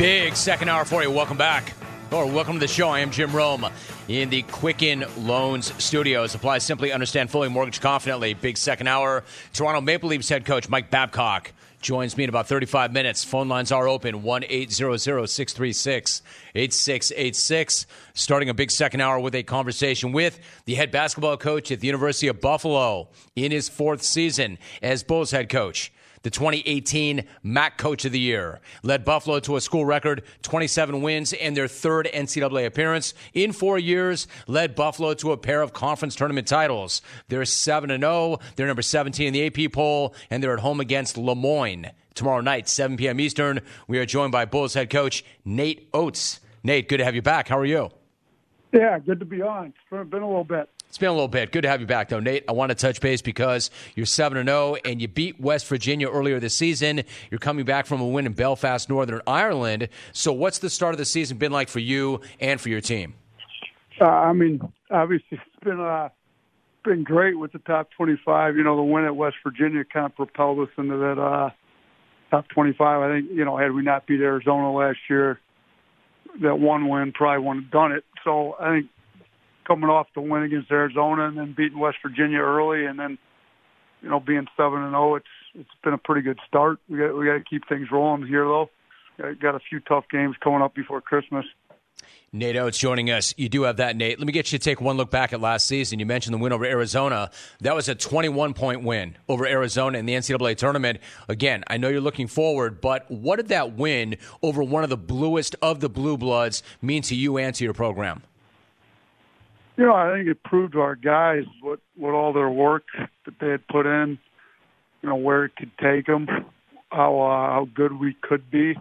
Big second hour for you. Welcome back. Or welcome to the show. I am Jim Rome in the Quicken Loans Studios. Apply simply, understand fully, mortgage confidently. Big second hour. Toronto Maple Leafs head coach Mike Babcock joins me in about 35 minutes. Phone lines are open, 1-800-636-8686. Starting a big second hour with a conversation with the head basketball coach at the University of Buffalo in his fourth season as Bulls head coach. The 2018 MAC Coach of the Year led Buffalo to a school record 27 wins and their third NCAA appearance in 4 years, led Buffalo to a pair of conference tournament titles. They're 7-0, they're number 17 in the AP poll, and they're at home against Lemoyne tomorrow night, 7 p.m. Eastern. We are joined by Bulls head coach Nate Oates. Nate, good to have you back. How are you? Yeah, good to be on. It's been a little bit. It's been a little bit. Good to have you back, though, Nate. I want to touch base because you're 7-0, and you beat West Virginia earlier this season. You're coming back from a win in Belfast, Northern Ireland. So what's the start of the season been like for you and for your team? Obviously it's been great with the top 25. The win at West Virginia kind of propelled us into that top 25. I think, had we not beat Arizona last year, that one win probably wouldn't have done it. So I think coming off the win against Arizona and then beating West Virginia early and then, being 7-0, it's been a pretty good start. We got to keep things rolling here, though. Got a few tough games coming up before Christmas. Nate Oates joining us. You do have that, Nate. Let me get you to take one look back at last season. You mentioned the win over Arizona. That was a 21-point win over Arizona in the NCAA tournament. Again, I know you're looking forward, but what did that win over one of the bluest of the Blue Bloods mean to you and to your program? I think it proved to our guys what all their work that they had put in, where it could take them, how good we could be.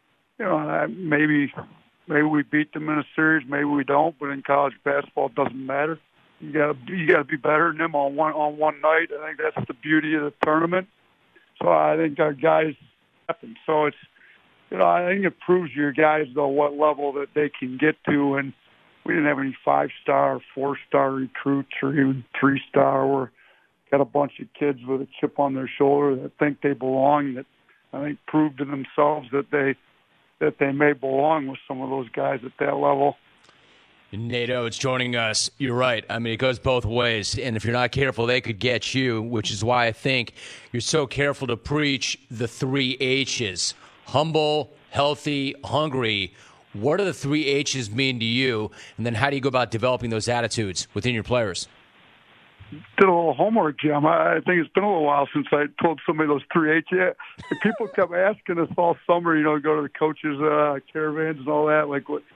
Maybe we beat them in a series, maybe we don't. But in college basketball, it doesn't matter. You got to be better than them on one night. I think that's the beauty of the tournament. So I think our guys happened. So it's I think it proves to your guys though what level that they can get to. And we didn't have any 5-star, 4-star recruits or even 3-star. We're got a bunch of kids with a chip on their shoulder that think they belong, that I think prove to themselves that they may belong with some of those guys at that level. Nate Oates joining us. You're right. It goes both ways. And if you're not careful, they could get you, which is why I think you're so careful to preach the 3 H's. Humble, healthy, hungry. What do the 3 H's mean to you? And then how do you go about developing those attitudes within your players? Did a little homework, Jim. I think it's been a little while since I told somebody those 3 H's. Yeah, people kept asking us all summer, go to the coaches' caravans and all that. Like, what?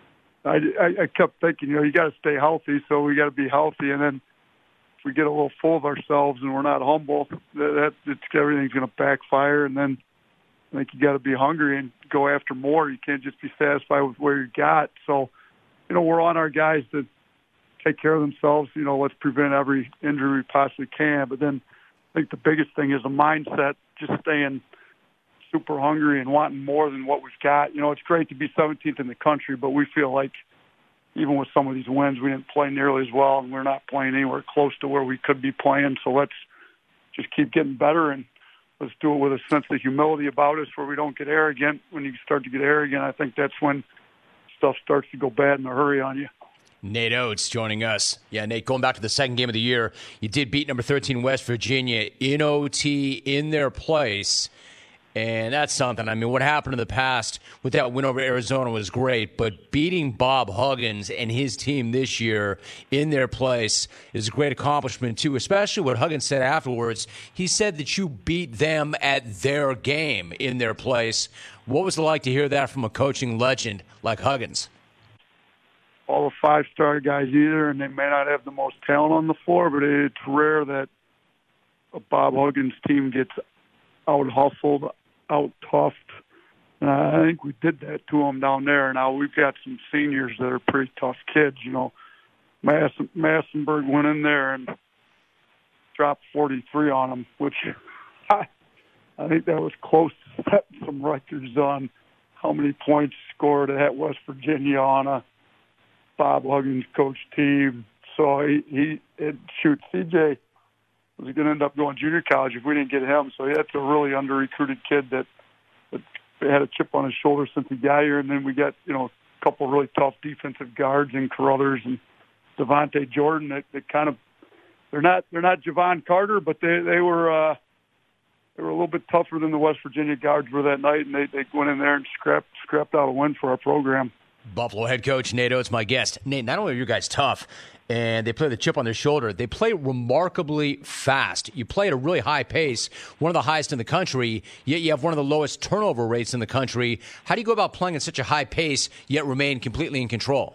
I kept thinking, you got to stay healthy, so we got to be healthy. And then if we get a little full of ourselves and we're not humble, everything's going to backfire. And then I think you got to be hungry and go after more. You can't just be satisfied with where you got. So, we're on our guys to take care of themselves. Let's prevent every injury we possibly can. But then I think the biggest thing is a mindset, just staying super hungry and wanting more than what we've got. It's great to be 17th in the country, but we feel like even with some of these wins, we didn't play nearly as well, and we're not playing anywhere close to where we could be playing. So let's just keep getting better, and let's do it with a sense of humility about us where we don't get arrogant. When you start to get arrogant, I think that's when stuff starts to go bad in a hurry on you. Nate Oates joining us. Yeah, Nate, going back to the second game of the year, you did beat number 13 West Virginia in OT in their place. And that's something. What happened in the past with that win over Arizona was great, but beating Bob Huggins and his team this year in their place is a great accomplishment, too, especially what Huggins said afterwards. He said that you beat them at their game in their place. What was it like to hear that from a coaching legend like Huggins? All the 5-star guys either, and they may not have the most talent on the floor, but it's rare that a Bob Huggins team gets out-hustled, out-toughed. And I think we did that to them down there. Now we've got some seniors that are pretty tough kids. Massenberg went in there and dropped 43 on them, which I think that was close to setting some records on how many points scored at West Virginia on a Bob Huggins coach team. So CJ was going to end up going junior college if we didn't get him. So that's a really under-recruited kid that had a chip on his shoulder since he got here, and then we got, a couple really tough defensive guards in Carruthers and Devontae Jordan that kind of, they're not Javon Carter, but they were a little bit tougher than the West Virginia guards were that night, and they went in there and scrapped out a win for our program. Buffalo head coach Nate Oates, my guest. Nate, not only are you guys tough, and they play the chip on their shoulder, they play remarkably fast. You play at a really high pace, one of the highest in the country, yet you have one of the lowest turnover rates in the country. How do you go about playing at such a high pace, yet remain completely in control?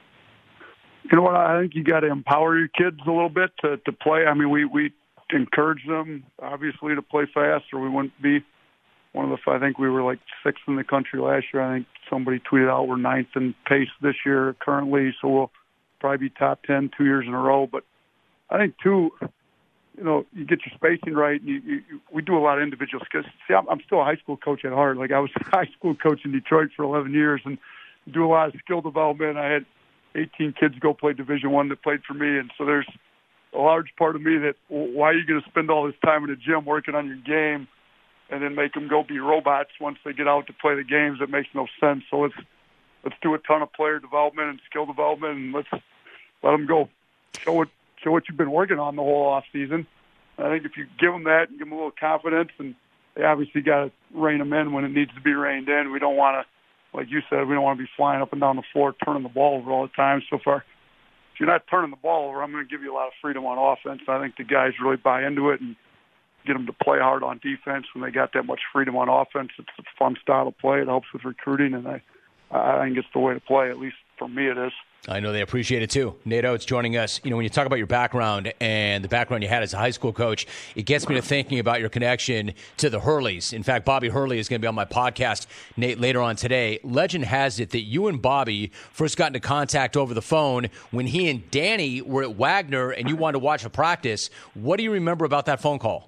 You know what? I think you got to empower your kids a little bit to play. I mean, we encourage them, obviously, to play fast, or we wouldn't be one of the, I think we were like 6th in the country last year. I think somebody tweeted out we're 9th in pace this year currently, so we'll probably be top 10 2 years in a row. But I think, too, you get your spacing right. We do a lot of individual skills. See, I'm still a high school coach at heart. Like, I was a high school coach in Detroit for 11 years and do a lot of skill development. I had 18 kids go play Division I that played for me, and so there's a large part of me that, why are you going to spend all this time in the gym working on your game and then make them go be robots once they get out to play the games? That makes no sense. So let's do a ton of player development and skill development, and let's let them go show what you've been working on the whole off season. I think if you give them that and give them a little confidence, and they obviously got to rein them in when it needs to be reined in. We don't want to, like you said, we don't want to be flying up and down the floor, turning the ball over all the time. So far, if you're not turning the ball over, I'm going to give you a lot of freedom on offense. I think the guys really buy into it and get them to play hard on defense when they got that much freedom on offense. It's a fun style of play. It helps with recruiting, and I think it's the way to play. At least for me, it is. I know they appreciate it, too. Nate Oates joining us. When you talk about your background and the background you had as a high school coach, it gets me to thinking about your connection to the Hurleys. In fact, Bobby Hurley is going to be on my podcast, Nate, later on today. Legend has it that you and Bobby first got into contact over the phone when he and Danny were at Wagner and you wanted to watch a practice. What do you remember about that phone call?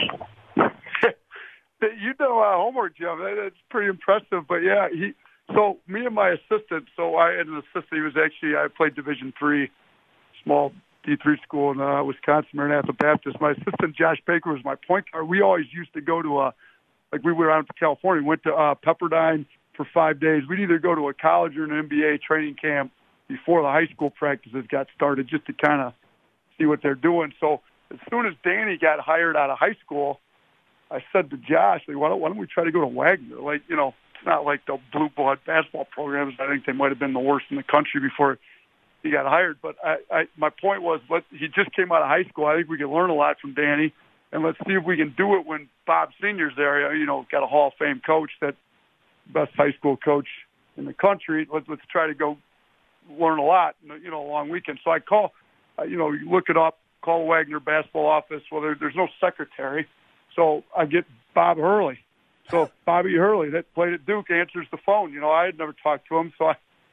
You know homework, Jim. That's pretty impressive. But, yeah, so me and my assistant, so I had an assistant. I played Division III, small D3 school in Wisconsin, Maranatha Baptist. My assistant, Josh Baker, was my point guard. We always used to go to we went out to California, went to Pepperdine for 5 days. We'd either go to a college or an NBA training camp before the high school practices got started just to kind of see what they're doing. So as soon as Danny got hired out of high school, I said to Josh, why don't we try to go to Wagner? It's not like the blue blood basketball programs. I think they might have been the worst in the country before he got hired. But my point was, he just came out of high school. I think we can learn a lot from Danny, and let's see if we can do it when Bob Senior's there. Got a Hall of Fame coach, that best high school coach in the country. Let's try to go learn a lot. A long weekend. So I call, you look it up, call Wagner basketball office. Well, there's no secretary, so I get Bob Hurley. So Bobby Hurley, that played at Duke, answers the phone. I had never talked to him, so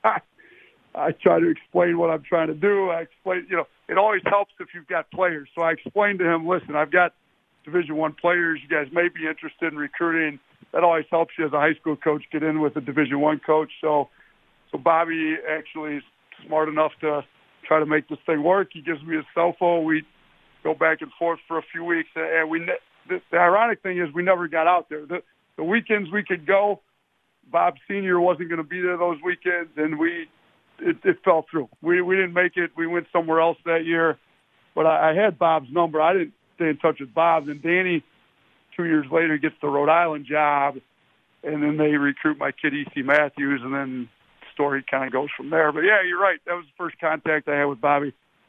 I try to explain what I'm trying to do. I explain, it always helps if you've got players. So I explained to him, listen, I've got Division I players. You guys may be interested in recruiting. That always helps you as a high school coach get in with a Division I coach. So Bobby actually is smart enough to try to make this thing work. He gives me his cell phone. We go back and forth for a few weeks, and the ironic thing is we never got out there. The weekends we could go, Bob Senior wasn't going to be there those weekends, and it fell through. We didn't make it. We went somewhere else that year. But I had Bob's number. I didn't stay in touch with Bob. And Danny, 2 years later, gets the Rhode Island job, and then they recruit my kid, E.C. Matthews, and then the story kind of goes from there. But, yeah, you're right. That was the first contact I had with Bobby.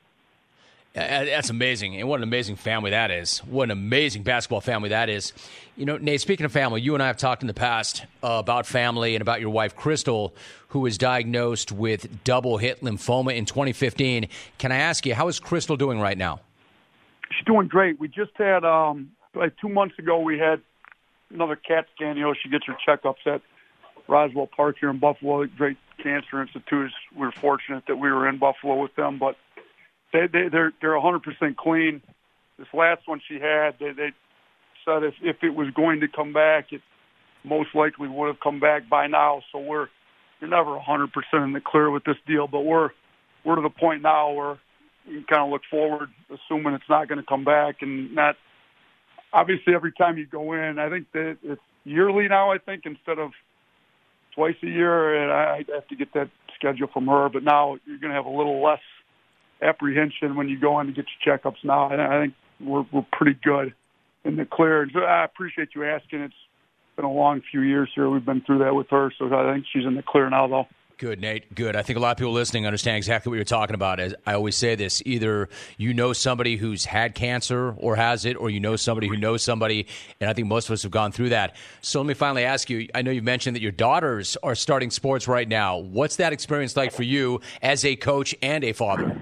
That's amazing, and what an amazing family that is. What an amazing basketball family that is. Nate, speaking of family, you and I have talked in the past about family and about your wife, Crystal, who was diagnosed with double-hit lymphoma in 2015. Can I ask you, how is Crystal doing right now? She's doing great. We just had, 2 months ago, we had another CAT scan. She gets her checkups at Roswell Park here in Buffalo, a great cancer institute. We're fortunate that we were in Buffalo with them, but they're 100% clean. This last one she had, they said if it was going to come back, it most likely would have come back by now. So you're never 100% in the clear with this deal, but we're to the point now where you can kind of look forward, assuming it's not going to come back, and not obviously every time you go in. I think that yearly now, I think, instead of twice a year. And I have to get that schedule from her. But now you're going to have a little less apprehension when you go in to get your checkups now. And I think we're pretty good in the clear. And so I appreciate you asking. It's been a long few years here. We've been through that with her. So I think she's in the clear now, though. Good, Nate. Good. I think a lot of people listening understand exactly what you're talking about. As I always say this, either you know somebody who's had cancer or has it, or you know somebody who knows somebody, and I think most of us have gone through that. So let me finally ask you, I know you've mentioned that your daughters are starting sports right now. What's that experience like for you as a coach and a father?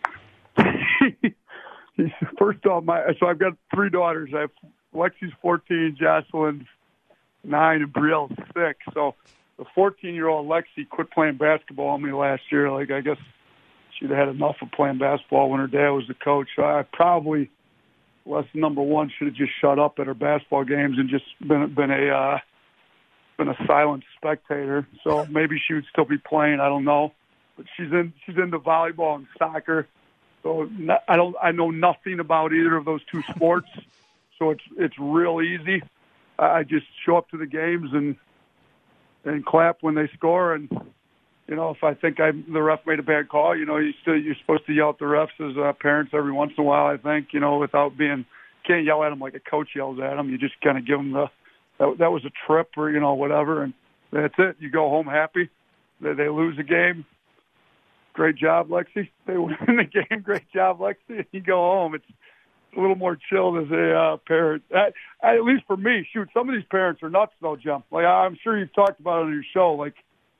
First off, so I've got 3 daughters. I have Lexi's 14, Jocelyn's 9, and Brielle's 6. So the 14-year-old Lexi quit playing basketball on me last year. Like, I guess she'd had enough of playing basketball when her dad was the coach. So I probably, lesson number 1, should have just shut up at her basketball games and just been a silent spectator. So maybe she would still be playing. I don't know. But she's into volleyball and soccer. So I know nothing about either of those 2 sports. So it's real easy. I just show up to the games and clap when they score. And, you know, if I think the ref made a bad call, you know, you're supposed to yell at the refs as parents every once in a while, I think, you know, without can't yell at them like a coach yells at them. You just kind of give them that was a trip or, you know, whatever. And that's it. You go home happy. They lose the game. Great job, Lexi. They win the game. Great job, Lexi. You go home. It's a little more chilled as a parent. At least for me, shoot, some of these parents are nuts, though, Jim. Like, I'm sure you've talked about it on your show. Like,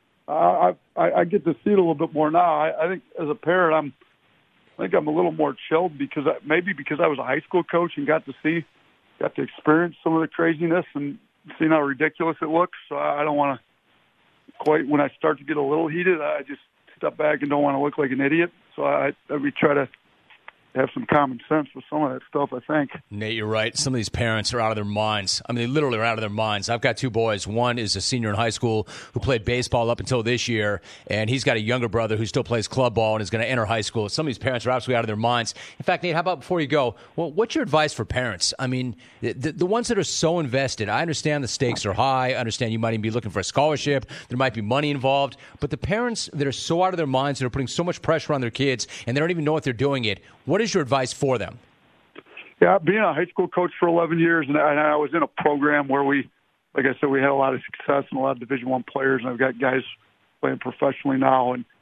I get to see it a little bit more now. I think as a parent, I think I'm a little more chilled because I was a high school coach and got to experience some of the craziness and seeing how ridiculous it looks. So I don't want to quite, when I start to get a little heated, I just step back and don't want to look like an idiot. So we try to have some common sense with some of that stuff, I think. Nate, you're right. Some of these parents are out of their minds. I mean, they literally are out of their minds. I've got 2 boys. One is a senior in high school who played baseball up until this year, and he's got a younger brother who still plays club ball and is going to enter high school. Some of these parents are absolutely out of their minds. In fact, Nate, how about before you go, well, what's your advice for parents? I mean, the ones that are so invested, I understand the stakes are high. I understand you might even be looking for a scholarship. There might be money involved. But the parents that are so out of their minds, that are putting so much pressure on their kids, and they don't even know what they're doing it, what is your advice for them? Yeah, being a high school coach for 11 years, and I was in a program where like I said, we had a lot of success and a lot of Division I players, and I've got guys playing professionally now. And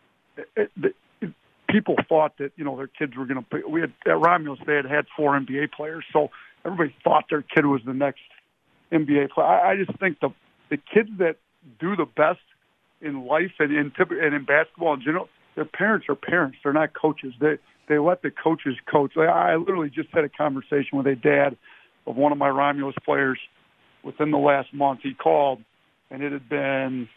people thought that, you know, their kids were going to play. We had at Romulus, they had 4 NBA players, so everybody thought their kid was the next NBA player. I just think the kids that do the best in life and in basketball in general, their parents are parents. They're not coaches. They let the coaches coach. I literally just had a conversation with a dad of one of my Romulus players within the last month. He called, and it had been,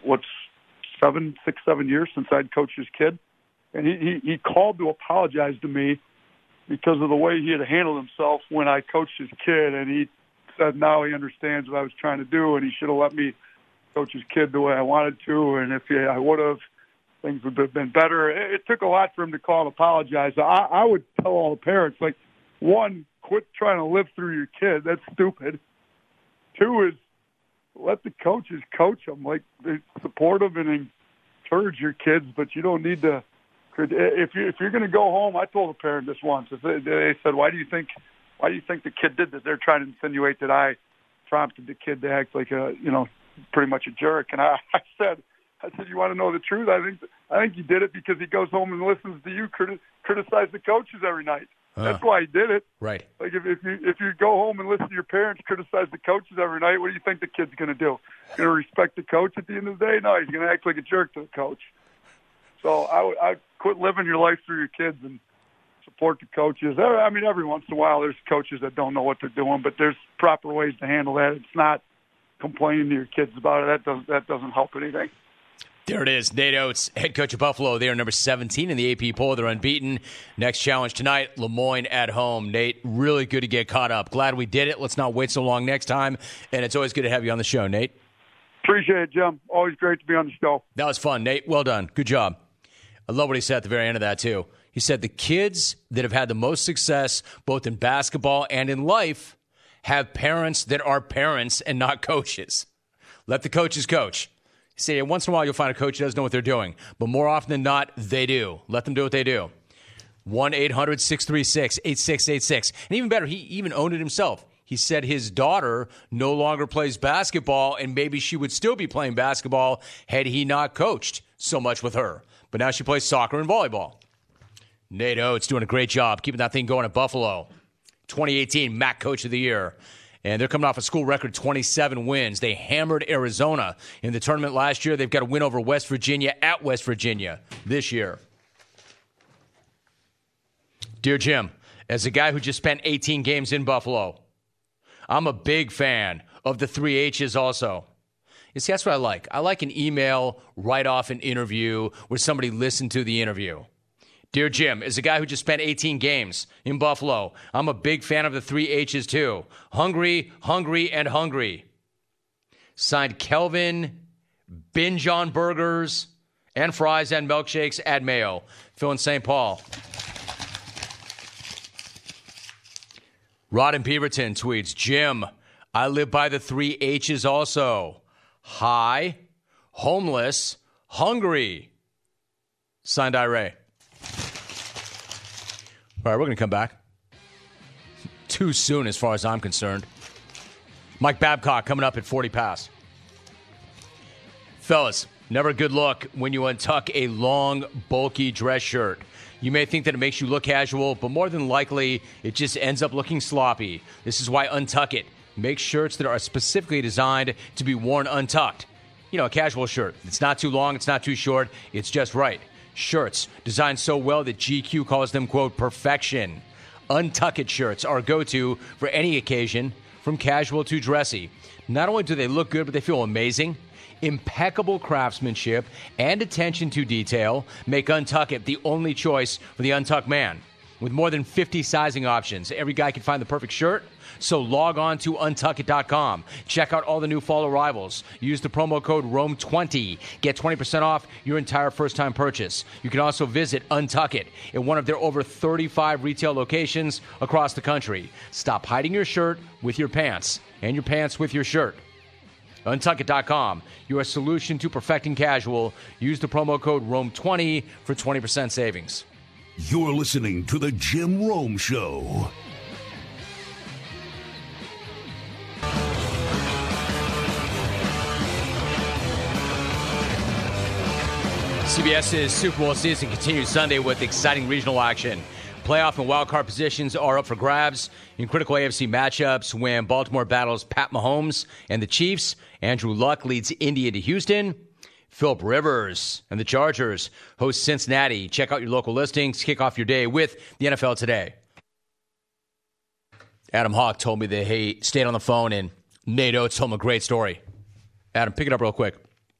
7 years since I'd coached his kid. And he called to apologize to me because of the way he had handled himself when I coached his kid. And he said now he understands what I was trying to do, and he should have let me coach his kid the way I wanted to. And if I would have, things would have been better. It took a lot for him to call and apologize. I would tell all the parents, like, 1, quit trying to live through your kid. That's stupid. 2 is let the coaches coach them. Like, they support them and encourage your kids, but you don't need to. If you're going to go home, I told a parent this once. They said, "Why do you think the kid did this?" They're trying to insinuate that I prompted the kid to act like pretty much a jerk. And I said, "You want to know the truth? I think he did it because he goes home and listens to you criticize the coaches every night. That's why he did it." Right. Like if you go home and listen to your parents criticize the coaches every night, what do you think the kid's going to do? Going to respect the coach at the end of the day? No, he's going to act like a jerk to the coach. So I quit living your life through your kids and support the coaches. I mean, every once in a while there's coaches that don't know what they're doing, but there's proper ways to handle that. It's not complaining to your kids about it. That doesn't help anything. There it is. Nate Oates, head coach of Buffalo. They are number 17 in the AP poll. They're unbeaten. Next challenge tonight, Lemoyne at home. Nate, really good to get caught up. Glad we did it. Let's not wait so long next time. And it's always good to have you on the show, Nate. Appreciate it, Jim. Always great to be on the show. That was fun, Nate. Well done. Good job. I love what he said at the very end of that, too. He said the kids that have had the most success, both in basketball and in life, have parents that are parents and not coaches. Let the coaches coach. See, once in a while you'll find a coach who doesn't know what they're doing, but more often than not, they do. Let them do what they do. 1-800-636-8686. And even better, he even owned it himself. He said his daughter no longer plays basketball, and maybe she would still be playing basketball had he not coached so much with her. But now she plays soccer and volleyball. Nate Oates doing a great job keeping that thing going at Buffalo. 2018 MAC Coach of the Year. And they're coming off a school record 27 wins. They hammered Arizona in the tournament last year. They've got a win over West Virginia at West Virginia this year. Dear Jim, as a guy who just spent 18 games in Buffalo, I'm a big fan of the 3 H's also. You see, that's what I like. I like an email right off an interview where somebody listened to the interview. Dear Jim, as a guy who just spent 18 games in Buffalo, I'm a big fan of the 3 H's too. Hungry, hungry, and hungry. Signed Kelvin, binge on burgers and fries and milkshakes, add mayo. Phil in St. Paul. Rod in Beaverton tweets, Jim, I live by the 3 H's also. High, homeless, hungry. Signed Ira. All right, we're going to come back. Too soon as far as I'm concerned. Mike Babcock coming up at 40 past. Fellas, never a good look when you untuck a long, bulky dress shirt. You may think that it makes you look casual, but more than likely, it just ends up looking sloppy. This is why Untuck It makes shirts that are specifically designed to be worn untucked. You know, a casual shirt. It's not too long, it's not too short, it's just right. Shirts designed so well that GQ calls them, quote, perfection. Untuck It shirts are a go-to for any occasion, from casual to dressy. Not only do they look good, but they feel amazing. Impeccable craftsmanship and attention to detail make Untuck It the only choice for the untucked man. With more than 50 sizing options, every guy can find the perfect shirt. So log on to untuckit.com. Check out all the new fall arrivals. Use the promo code ROME20. Get 20% off your entire first-time purchase. You can also visit Untuck It in one of their over 35 retail locations across the country. Stop hiding your shirt with your pants and your pants with your shirt. Untuckit.com, your solution to perfecting casual. Use the promo code ROME20 for 20% savings. You're listening to The Jim Rome Show. CBS's Super Bowl season continues Sunday with exciting regional action. Playoff and wildcard positions are up for grabs in critical AFC matchups when Baltimore battles Pat Mahomes and the Chiefs. Andrew Luck leads Indy into Houston. Philip Rivers and the Chargers host Cincinnati. Check out your local listings. Kick off your day with the NFL Today. Adam Hawk told me that he stayed on the phone and Nate Oates told him a great story. Adam, pick it up real quick.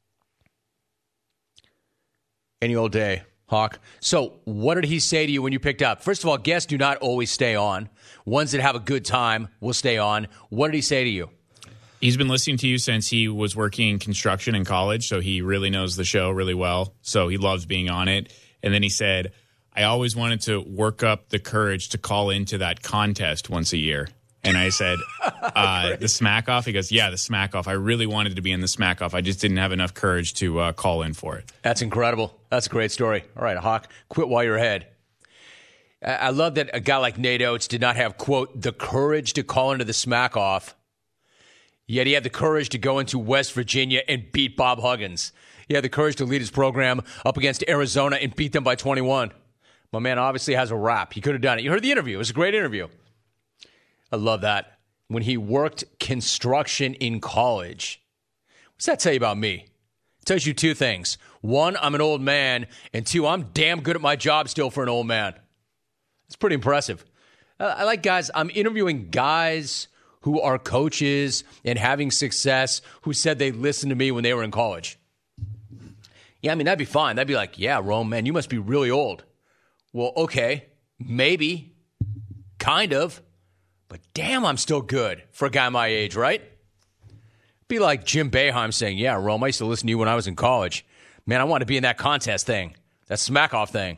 Any old day, Hawk. So what did he say to you when you picked up? First of all, guests do not always stay on. Ones that have a good time will stay on. What did he say to you? He's been listening to you since he was working construction in college, so he really knows the show really well. So he loves being on it. And then he said, I always wanted to work up the courage to call into that contest once a year. And I said, the Smack Off? He goes, yeah, the Smack Off. I really wanted to be in the Smack Off. I just didn't have enough courage to call in for it. That's incredible. That's a great story. All right, Hawk, quit while you're ahead. I love that a guy like Nate Oates did not have, quote, the courage to call into the Smack Off, yet he had the courage to go into West Virginia and beat Bob Huggins. He had the courage to lead his program up against Arizona and beat them by 21. My man obviously has a rap. He could have done it. You heard the interview. It was a great interview. I love that. When he worked construction in college. What's that tell you about me? It tells you two things. One, I'm an old man. And two, I'm damn good at my job still for an old man. It's pretty impressive. I like guys. I'm interviewing guys who are coaches and having success who said they listened to me when they were in college. Yeah, I mean, that'd be fine. That'd be like, yeah, Rome, man, you must be really old. Well, okay, maybe, kind of. But damn, I'm still good for a guy my age, right? Be like Jim Boeheim saying, yeah, Rome, I used to listen to you when I was in college. Man, I want to be in that contest thing, that Smack Off thing.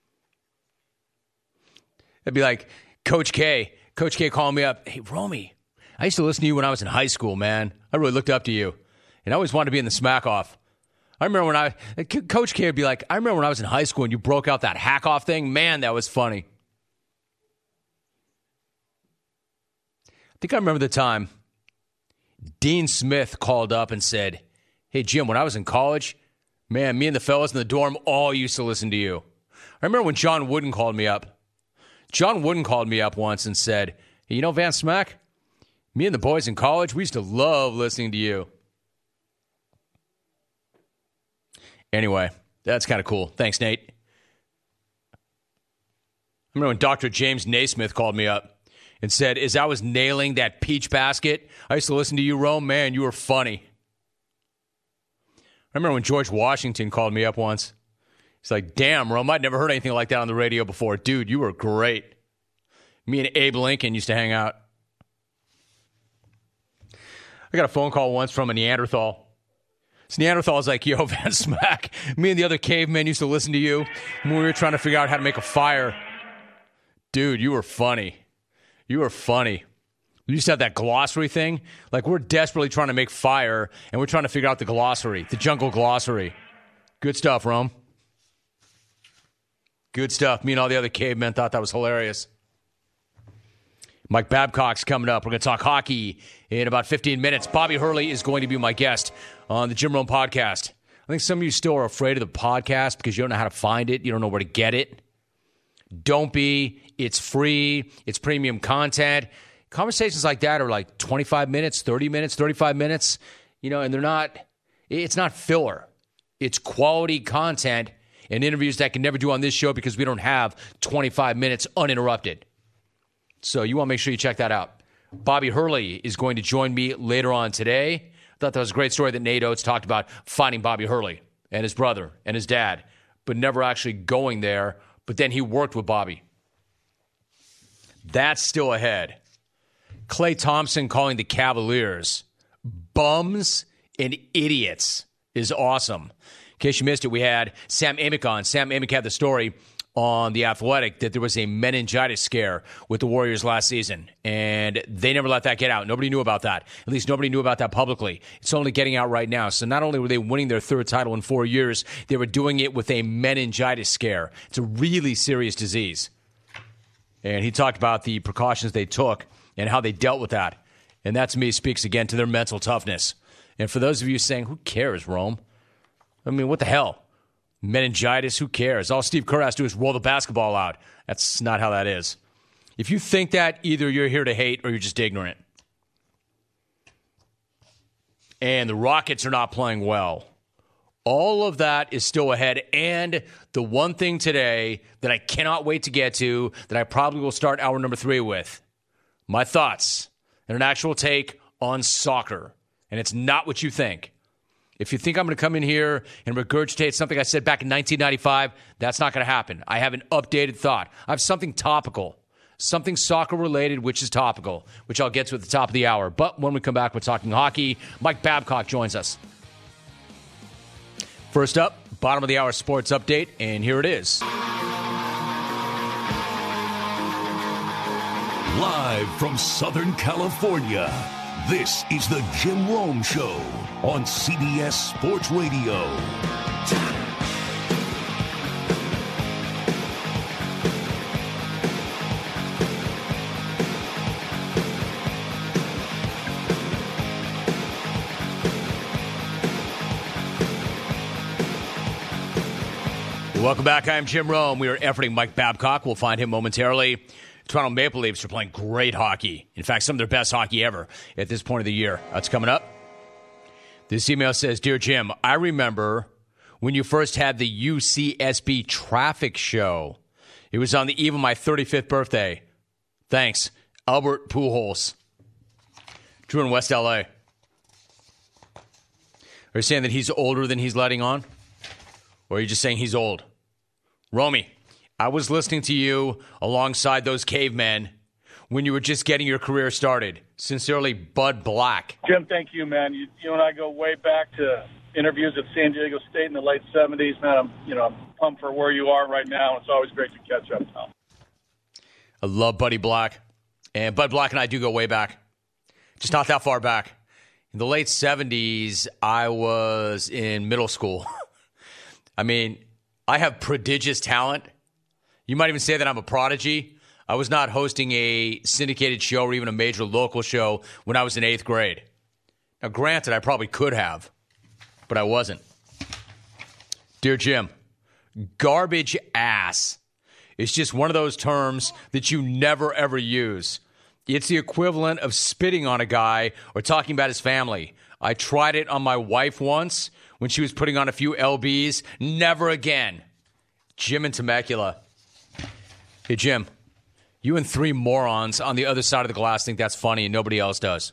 It'd be like Coach K calling me up, hey, Romey, I used to listen to you when I was in high school, man. I really looked up to you. And I always wanted to be in the smack off. I remember when Coach K would be like, I remember when I was in high school and you broke out that hack off thing. Man, that was funny. I think I remember the time Dean Smith called up and said, hey, Jim, when I was in college, man, me and the fellas in the dorm all used to listen to you. I remember when John Wooden called me up. John Wooden called me up once and said, hey, you know, Van Smack, me and the boys in college, we used to love listening to you. Anyway, that's kind of cool. Thanks, Nate. I remember when Dr. James Naismith called me up and said, as I was nailing that peach basket, I used to listen to you, Rome. Man, you were funny. I remember when George Washington called me up once. He's like, damn, Rome, I'd never heard anything like that on the radio before. Dude, you were great. Me and Abe Lincoln used to hang out. I got a phone call once from a Neanderthal. This Neanderthal was like, yo, Van Smack, me and the other cavemen used to listen to you when we were trying to figure out how to make a fire. Dude, you were funny. You were funny. We used to have that glossary thing. Like, we're desperately trying to make fire, and we're trying to figure out the glossary, the jungle glossary. Good stuff, Rome. Good stuff. Me and all the other cavemen thought that was hilarious. Mike Babcock's coming up. We're going to talk hockey in about 15 minutes. Bobby Hurley is going to be my guest on the Jim Rome podcast. I think some of you still are afraid of the podcast because you don't know how to find it. You don't know where to get it. Don't be. It's free. It's premium content. Conversations like that are like 25 minutes, 30 minutes, 35 minutes, you know, and it's not filler. It's quality content and interviews that I can never do on this show because we don't have 25 minutes uninterrupted. So you want to make sure you check that out. Bobby Hurley is going to join me later on today. I thought that was a great story that Nate Oates talked about finding Bobby Hurley and his brother and his dad, but never actually going there. But then he worked with Bobby. That's still ahead. Klay Thompson calling the Cavaliers bums and idiots is awesome. In case you missed it, we had Sam Amick on. Sam Amick had the story on The Athletic that there was a meningitis scare with the Warriors last season, and they never let that get out. Nobody knew about that. At least nobody knew about that publicly. It's only getting out right now. So not only were they winning their third title in 4 years, they were doing it with a meningitis scare. It's a really serious disease. And he talked about the precautions they took and how they dealt with that. And that, to me, speaks again to their mental toughness. And for those of you saying, who cares, Rome? I mean, what the hell? Meningitis, who cares? All Steve Kerr has to do is roll the basketball out. That's not how that is. If you think that, either you're here to hate or you're just ignorant. And the Rockets are not playing well. All of that is still ahead. And the one thing today that I cannot wait to get to, that I probably will start hour number 3 with, my thoughts and an actual take on soccer. And it's not what you think. If you think I'm going to come in here and regurgitate something I said back in 1995, that's not going to happen. I have an updated thought. I have something topical, something soccer-related, which is topical, which I'll get to at the top of the hour. But when we come back, we're talking hockey. Mike Babcock joins us. First up, bottom of the hour sports update, and here it is. Live from Southern California, this is the Jim Rome Show on CBS Sports Radio. Welcome back. I'm Jim Rome. We are efforting Mike Babcock. We'll find him momentarily. Toronto Maple Leafs are playing great hockey. In fact, some of their best hockey ever at this point of the year. That's coming up. This email says, Dear Jim, I remember when you first had the UCSB traffic show. It was on the eve of my 35th birthday. Thanks, Albert Pujols. Drew in West LA. Are you saying that he's older than he's letting on? Or are you just saying he's old? Romy, I was listening to you alongside those cavemen when you were just getting your career started. Sincerely, Bud Black. Jim, thank you, man. You and I go way back to interviews at San Diego State in the late 70s, man. I'm pumped for where you are right now. It's always great to catch up, pal. I love Buddy Black. And Bud Black and I do go way back. just not that far back. In the late 70s, I was in middle school. I mean, I have prodigious talent. You might even say that I'm a prodigy. I was not hosting a syndicated show or even a major local show when I was in 8th grade. Now, granted, I probably could have, but I wasn't. Dear Jim, garbage ass is just one of those terms that you never, ever use. It's the equivalent of spitting on a guy or talking about his family. I tried it on my wife once when she was putting on a few LBs. Never again. Jim in Temecula. Hey, Jim, you and 3 morons on the other side of the glass think that's funny and nobody else does.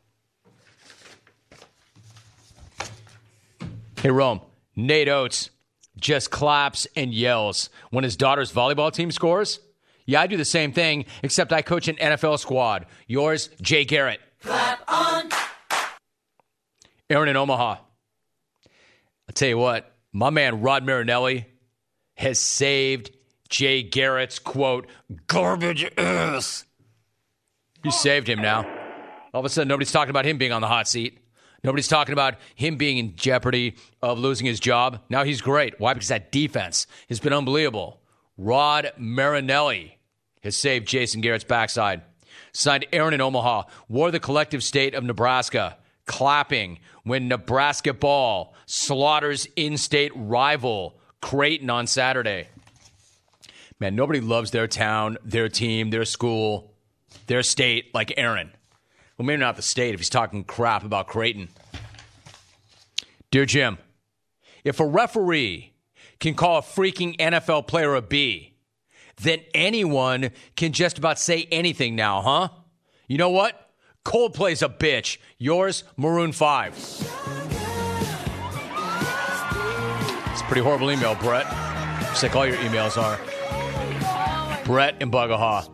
Hey, Rome, Nate Oates just claps and yells when his daughter's volleyball team scores. Yeah, I do the same thing, except I coach an NFL squad. Yours, Jay Garrett. Clap on. Aaron in Omaha. I'll tell you what, my man Rod Marinelli has saved Jay Garrett's, quote, garbage ass. You saved him now. All of a sudden, nobody's talking about him being on the hot seat. Nobody's talking about him being in jeopardy of losing his job. Now he's great. Why? Because that defense has been unbelievable. Rod Marinelli has saved Jason Garrett's backside. Signed Aaron in Omaha, wore the collective state of Nebraska, clapping when Nebraska ball slaughters in-state rival Creighton on Saturday. Man, nobody loves their town, their team, their school, their state like Aaron. Well, maybe not the state if he's talking crap about Creighton. Dear Jim, if a referee can call a freaking NFL player a B, then anyone can just about say anything now, huh? You know what? Coldplay's a bitch. Yours, Maroon 5. It's a pretty horrible email, Brett. Just like all your emails are. Brett in Bugahaw.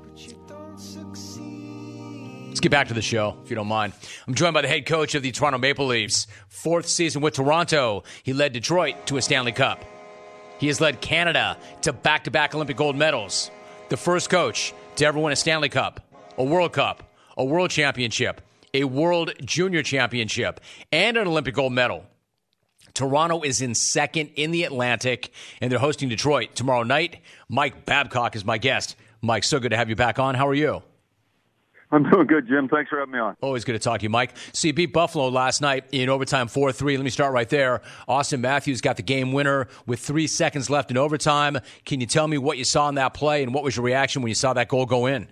Let's get back to the show, if you don't mind. I'm joined by the head coach of the Toronto Maple Leafs. 4th season with Toronto. He led Detroit to a Stanley Cup. He has led Canada to back-to-back Olympic gold medals. The first coach to ever win a Stanley Cup, a World Cup, a World Championship, a World Junior Championship, and an Olympic gold medal. Toronto is in 2nd in the Atlantic, and they're hosting Detroit tomorrow night. Mike Babcock is my guest. Mike, so good to have you back on. How are you? I'm doing good, Jim. Thanks for having me on. Always good to talk to you, Mike. So you beat Buffalo last night in overtime 4-3. Let me start right there. Auston Matthews got the game winner with 3 seconds left in overtime. Can you tell me what you saw in that play and what was your reaction when you saw that goal go in?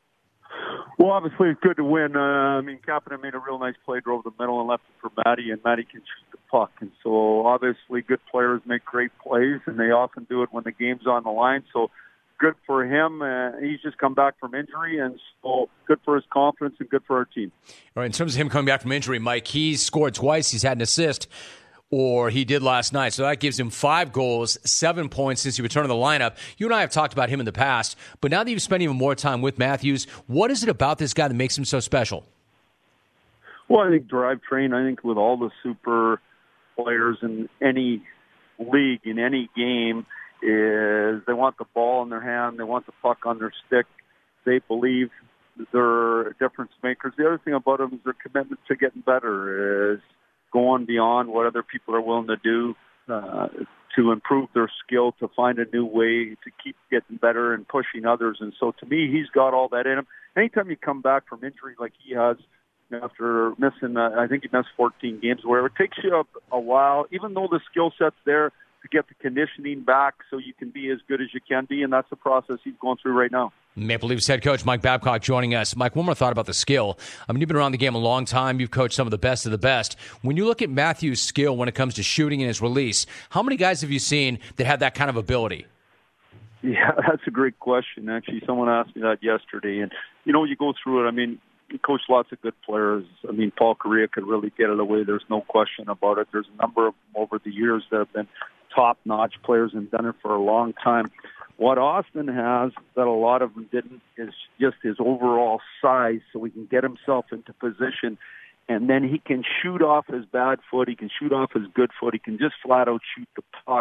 Well, obviously, it's good to win. Kapanen made a real nice play, drove the middle and left it for Matty, and Matty can shoot the puck. And so, obviously, good players make great plays, and they often do it when the game's on the line. So, good for him. He's just come back from injury, and so good for his confidence and good for our team. All right, in terms of him coming back from injury, Mike, he's scored twice. He's had an assist, or he did last night. So that gives him 5 goals, 7 points since he returned to the lineup. You and I have talked about him in the past, but now that you've spent even more time with Matthews, what is it about this guy that makes him so special? Well, I think drivetrain, I think with all the super players in any league, in any game, is they want the ball in their hand, they want the puck on their stick. They believe they're difference makers. The other thing about them is their commitment to getting better, is going beyond what other people are willing to do to improve their skill, to find a new way to keep getting better and pushing others. And so to me, he's got all that in him. Anytime you come back from injury like he has, after missing, I think he missed 14 games, where it takes you a while, even though the skill set's there, to get the conditioning back so you can be as good as you can be, and that's the process he's going through right now. Maple Leafs head coach Mike Babcock joining us. Mike, one more thought about the skill. I mean, you've been around the game a long time. You've coached some of the best of the best. When you look at Matthews' skill when it comes to shooting and his release, how many guys have you seen that have that kind of ability? Yeah, that's a great question. Actually, someone asked me that yesterday. And, you go through it. I mean, you coach lots of good players. I mean, Paul Kariya could really get it away. There's no question about it. There's a number of them over the years that have been top-notch players and done it for a long time. What Auston has that a lot of them didn't is just his overall size, so he can get himself into position, and then he can shoot off his bad foot, he can shoot off his good foot, he can just flat-out shoot the puck,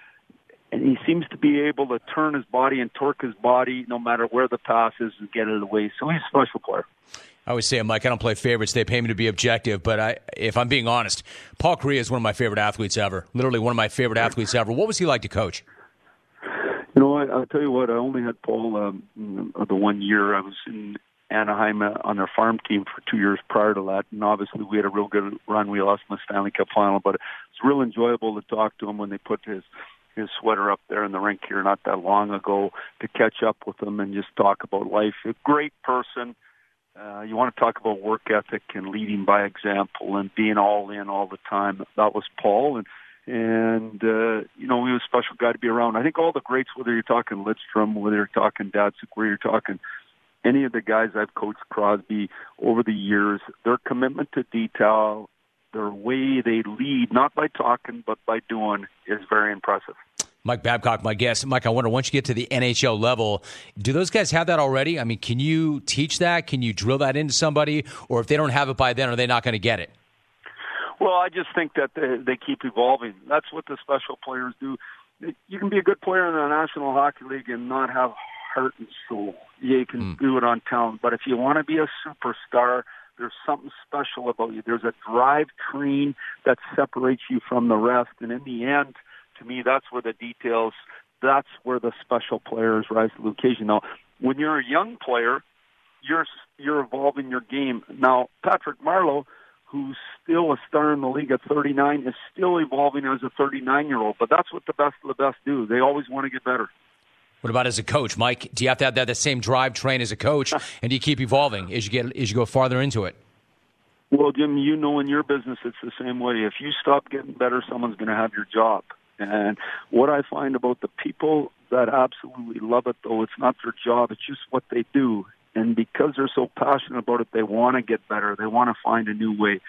and he seems to be able to turn his body and torque his body no matter where the pass is and get it away. So he's a special player. I always say, Mike, I don't play favorites. They pay me to be objective. But if I'm being honest, Paul Kariya is one of my favorite athletes ever. Literally one of my favorite athletes ever. What was he like to coach? I'll tell you what, I only had Paul the 1 year. I was in Anaheim on their farm team for 2 years prior to that. And obviously we had a real good run. We lost in the Stanley Cup final. But it's real enjoyable to talk to him when they put his sweater up there in the rink here not that long ago, to catch up with him and just talk about life. A great person. You want to talk about work ethic and leading by example and being all in all the time. That was Paul. And he was a special guy to be around. I think all the greats, whether you're talking Lidstrom, whether you're talking Datsuk, whether you're talking any of the guys I've coached, Crosby, over the years, their commitment to detail, their way they lead, not by talking, but by doing, is very impressive. Mike Babcock, my guest. Mike, I wonder, once you get to the NHL level, do those guys have that already? I mean, can you teach that? Can you drill that into somebody? Or if they don't have it by then, are they not going to get it? Well, I just think that they keep evolving. That's what the special players do. You can be a good player in the National Hockey League and not have heart and soul. You can do it on talent. But if you want to be a superstar, there's something special about you. There's a drivetrain that separates you from the rest. And in the end, to me, that's where the details, that's where the special players rise to the occasion. Now, when you're a young player, you're evolving your game. Now, Patrick Marleau, who's still a star in the league at 39, is still evolving as a 39-year-old. But that's what the best of the best do. They always want to get better. What about as a coach, Mike? Do you have to have that same drivetrain as a coach, and do you keep evolving as you go farther into it? Well, Jim, in your business, it's the same way. If you stop getting better, someone's going to have your job. And what I find about the people that absolutely love it, though, it's not their job, it's just what they do. And because they're so passionate about it, they want to get better. They want to find a new way.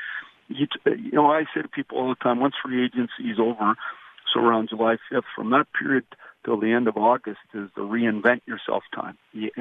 I say to people all the time, once free agency is over, so around July 5th, from that period till the end of August is the reinvent yourself time.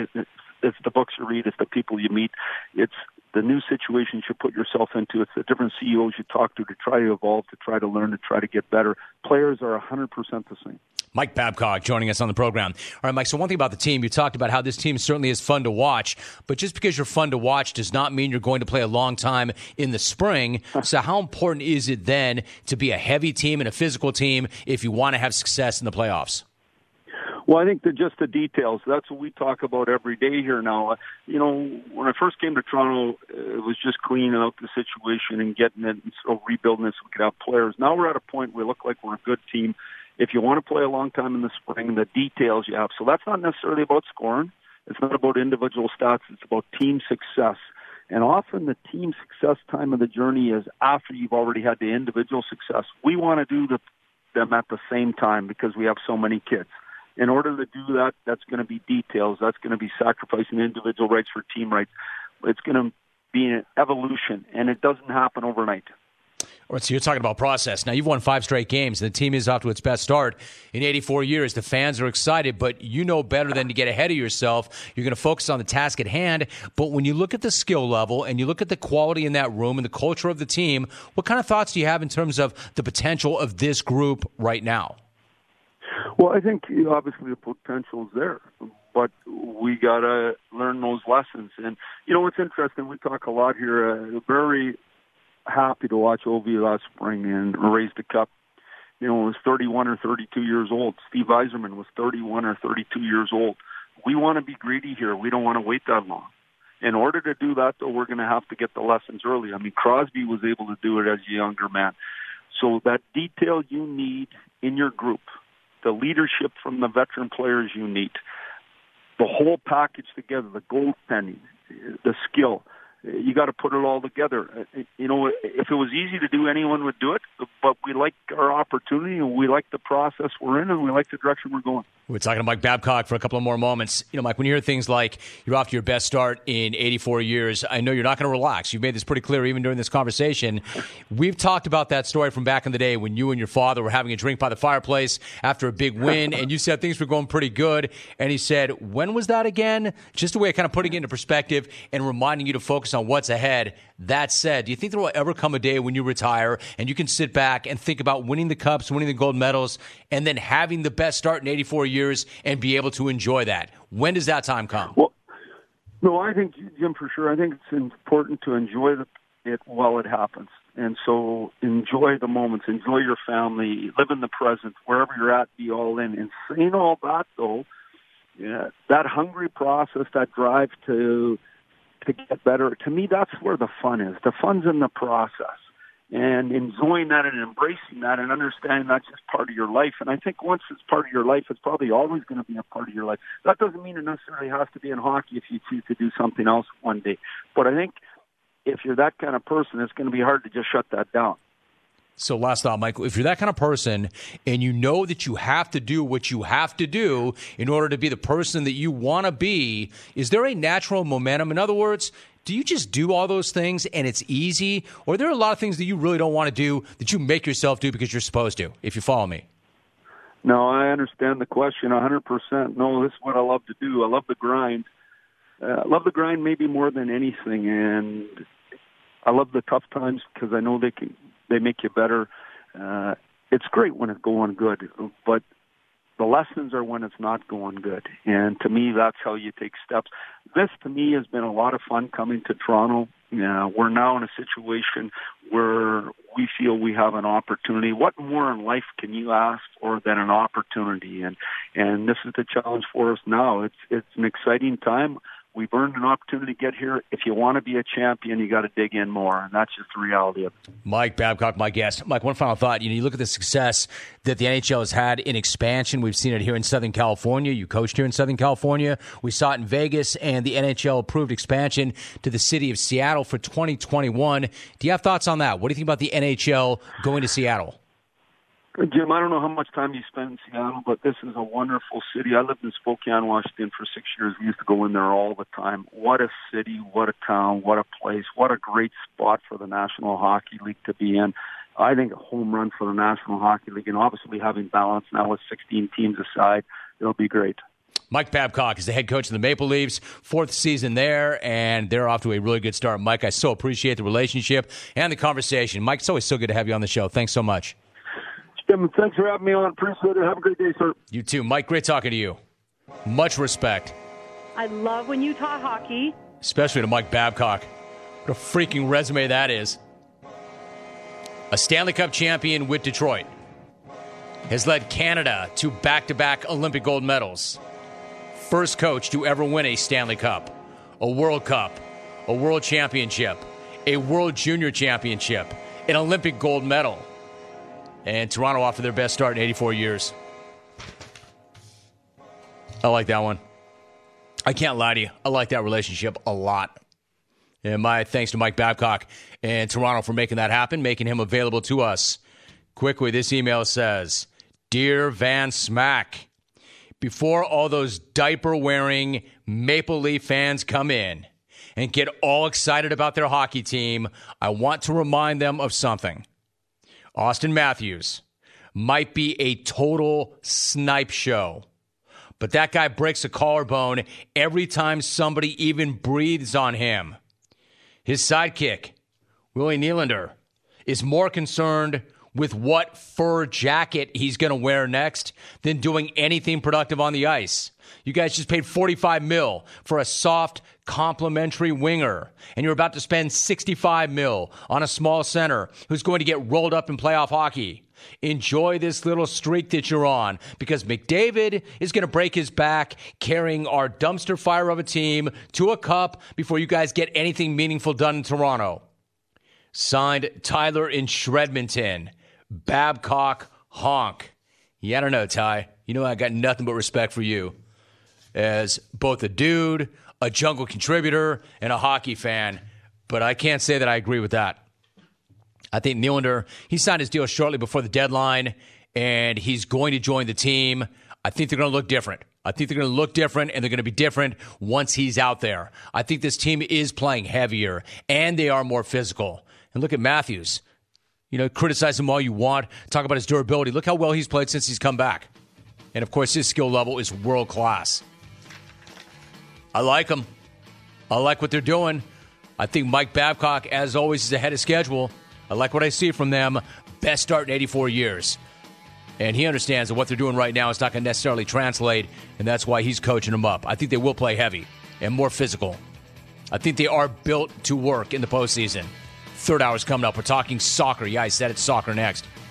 It's the books you read, it's the people you meet, it's the new situations you put yourself into, it's the different CEOs you talk to try to evolve, to try to learn, to try to get better. Players are 100% the same. Mike Babcock joining us on the program. All right, Mike, so one thing about the team, you talked about how this team certainly is fun to watch, but just because you're fun to watch does not mean you're going to play a long time in the spring. So how important is it then to be a heavy team and a physical team if you want to have success in the playoffs? Well, I think just the details. That's what we talk about every day here now. When I first came to Toronto, it was just cleaning out the situation and getting it and sort of rebuilding it so we could have players. Now we're at a point where we look like we're a good team. If you want to play a long time in the spring, the details you have. So that's not necessarily about scoring. It's not about individual stats. It's about team success. And often the team success time of the journey is after you've already had the individual success. We want to do them at the same time because we have so many kids. In order to do that, that's going to be details. That's going to be sacrificing individual rights for team rights. It's going to be an evolution, and it doesn't happen overnight. All right, so you're talking about process. Now, you've won 5 straight games. The team is off to its best start in 84 years. The fans are excited, but you know better than to get ahead of yourself. You're going to focus on the task at hand. But when you look at the skill level and you look at the quality in that room and the culture of the team, what kind of thoughts do you have in terms of the potential of this group right now? Well, I think obviously the potential is there, but we got to learn those lessons. And, it's interesting. We talk a lot here. Very happy to watch Ovi last spring and raise the cup. He was 31 or 32 years old. Steve Yzerman was 31 or 32 years old. We want to be greedy here. We don't want to wait that long. In order to do that, though, we're going to have to get the lessons early. I mean, Crosby was able to do it as a younger man. So that detail you need in your group, the leadership from the veteran players you need, the whole package together, the goaltending, the skill, you got to put it all together. If it was easy to do, anyone would do it, but we like our opportunity and we like the process we're in and we like the direction we're going. We're talking to Mike Babcock for a couple of more moments. Mike, when you hear things like you're off to your best start in 84 years, I know you're not going to relax. You've made this pretty clear even during this conversation. We've talked about that story from back in the day when you and your father were having a drink by the fireplace after a big win, and you said things were going pretty good. And he said, when was that again? Just a way of kind of putting it into perspective and reminding you to focus on what's ahead. That said, do you think there will ever come a day when you retire and you can sit back and think about winning the cups, winning the gold medals, and then having the best start in 84 years and be able to enjoy that? When does that time come? Well, No, I think, Jim, for sure. I think it's important to enjoy it while it happens. And so enjoy the moments, enjoy your family, live in the present, wherever you're at, be all in. And saying all that, though, that hungry process, that drive to get better, to me, that's where the fun is. The fun's in the process. And enjoying that and embracing that and understanding that's just part of your life. And I think once it's part of your life, it's probably always going to be a part of your life. That doesn't mean it necessarily has to be in hockey if you choose to do something else one day. But I think if you're that kind of person, it's going to be hard to just shut that down. So last thought, Michael, if you're that kind of person and you know that you have to do what you have to do in order to be the person that you want to be, is there a natural momentum? In other words, do you just do all those things and it's easy? Or are there a lot of things that you really don't want to do that you make yourself do because you're supposed to, if you follow me? No, I understand the question 100%. No, this is what I love to do. I love the grind. I love the grind maybe more than anything. And I love the tough times because I know they make you better. It's great when it's going good, but the lessons are when it's not going good. And to me, that's how you take steps. This, to me, has been a lot of fun coming to Toronto. We're now in a situation where we feel we have an opportunity. What more in life can you ask for than an opportunity? And this is the challenge for us now. It's an exciting time. We've earned an opportunity to get here. If you want to be a champion, you got to dig in more, and that's just the reality of it. Mike Babcock, my guest. Mike, one final thought. You look at the success that the NHL has had in expansion. We've seen it here in Southern California. You coached here in Southern California. We saw it in Vegas, and the NHL approved expansion to the city of Seattle for 2021. Do you have thoughts on that? What do you think about the NHL going to Seattle? Jim, I don't know how much time you spend in Seattle, but this is a wonderful city. I lived in Spokane, Washington for 6 years. We used to go in there all the time. What a city, what a town, what a place, what a great spot for the National Hockey League to be in. I think a home run for the National Hockey League, and obviously having balance now with 16 teams aside, it'll be great. Mike Babcock is the head coach of the Maple Leafs, 4th season there, and they're off to a really good start. Mike, I so appreciate the relationship and the conversation. Mike, it's always so good to have you on the show. Thanks so much. Jim, thanks for having me on. Appreciate it. Have a great day, sir. You too. Mike, great talking to you. Much respect. I love when you talk hockey. Especially to Mike Babcock. What a freaking resume that is. A Stanley Cup champion with Detroit. Has led Canada to back-to-back Olympic gold medals. First coach to ever win a Stanley Cup, a World Cup, a World Championship, a World Junior Championship, an Olympic gold medal. And Toronto off to their best start in 84 years. I like that one. I can't lie to you. I like that relationship a lot. And my thanks to Mike Babcock and Toronto for making that happen, making him available to us. Quickly, this email says, Dear Van Smack, before all those diaper-wearing Maple Leaf fans come in and get all excited about their hockey team, I want to remind them of something. Austin Matthews might be a total snipe show, but that guy breaks a collarbone every time somebody even breathes on him. His sidekick, Willie Nylander, is more concerned with what fur jacket he's going to wear next than doing anything productive on the ice. You guys just paid $45 million for a soft, complimentary winger, and you're about to spend $65 million on a small center who's going to get rolled up in playoff hockey. Enjoy this little streak that you're on, because McDavid is going to break his back carrying our dumpster fire of a team to a cup before you guys get anything meaningful done in Toronto. Signed, Tyler in Shredmonton. Babcock honk. Yeah, I don't know, Ty. You know I got nothing but respect for you as both a dude, a jungle contributor, and a hockey fan. But I can't say that I agree with that. I think Nylander, he signed his deal shortly before the deadline, and he's going to join the team. I think they're going to look different. I think they're going to look different, and they're going to be different once he's out there. I think this team is playing heavier, and they are more physical. And look at Matthews. You know, criticize him all you want. Talk about his durability. Look how well he's played since he's come back. And, of course, his skill level is world class. I like him. I like what they're doing. I think Mike Babcock, as always, is ahead of schedule. I like what I see from them. Best start in 84 years. And he understands that what they're doing right now is not going to necessarily translate, and that's why he's coaching them up. I think they will play heavy and more physical. I think they are built to work in the postseason. Third hour's coming up. We're talking soccer. Yeah, I said it's soccer next.